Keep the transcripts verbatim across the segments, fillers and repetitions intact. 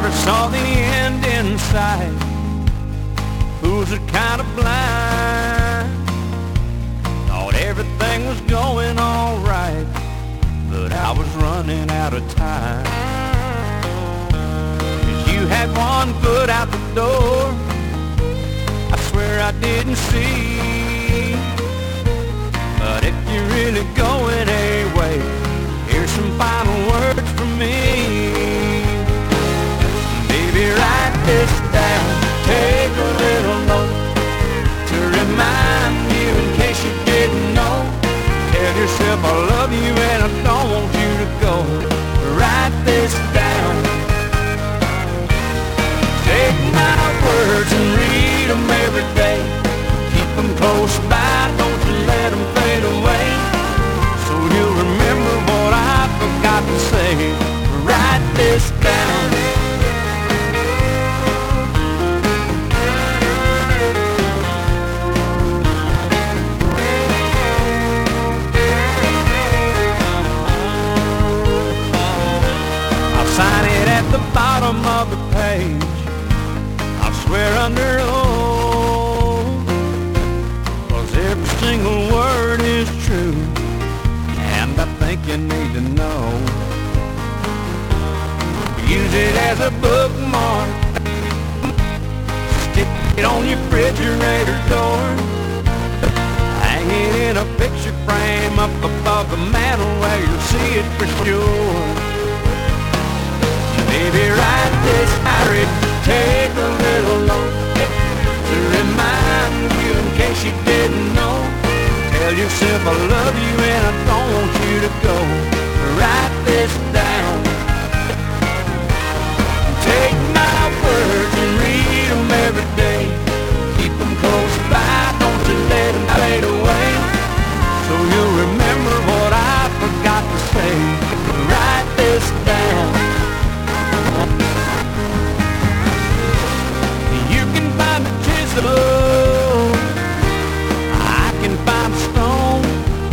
never saw the end in sight. Fools are kind of blind. Thought everything was going all right, but I was running out of time. 'Cause you had one foot out the door, I swear I didn't see. But if you're really going away, here's some final words from me. Baby, write this down, take a little note to remind you in case you didn't know. Tell yourself I love you and I don't want you to go. Write this down. Take my words and read them every day. Keep them close by, don't you let them fade away. So you'll remember what I forgot to say. Write this down. Sign it at the bottom of the page, I swear under oath, 'cause every single word is true, and I think you need to know. Use it as a bookmark, stick it on your refrigerator door, hang it in a picture frame up above the mantle where you'll see it for sure. Baby, write this diary, take a little note to remind you in case you didn't know. Tell yourself I love you and I don't want you to go. Write this down. Take my words and read them every day. Keep them close by, don't you let them fade away. So you'll remember what I forgot to say. Write this down. You can find a chisel, I can find a stone.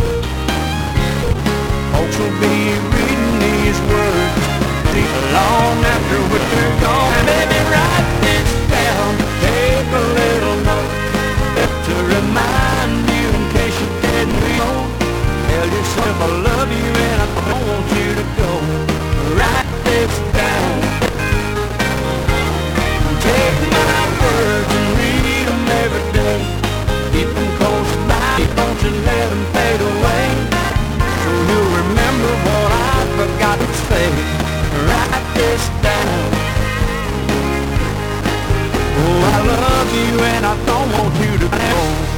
Folks will be reading these words long after we're gone. And baby, write this down, take a little note to remind you in case you didn't know. Tell yourself I love you and I don't want you to go. Write this down. Take my words and read them every day. Keep them close by, don't you let them fade away. So you'll remember what I forgot to say. Write this down. Oh, I love you and I don't want you to go.